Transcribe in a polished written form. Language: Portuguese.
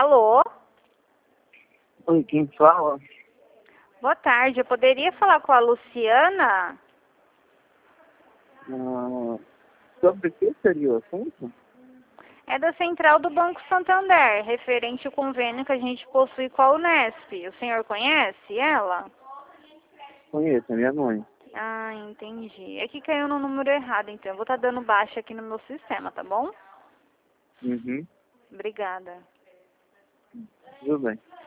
Alô? Oi, quem fala? Boa tarde. Eu poderia falar com a Luciana? Sobre o que seria o assunto? É da Central do Banco Santander, referente ao convênio que a gente possui com a Unesp. O senhor conhece ela? Conheço, é minha mãe. Ah, entendi. É que caiu no número errado, então. Eu vou estar dando baixa aqui no meu sistema, tá bom? Uhum, Obrigada. tudo bem.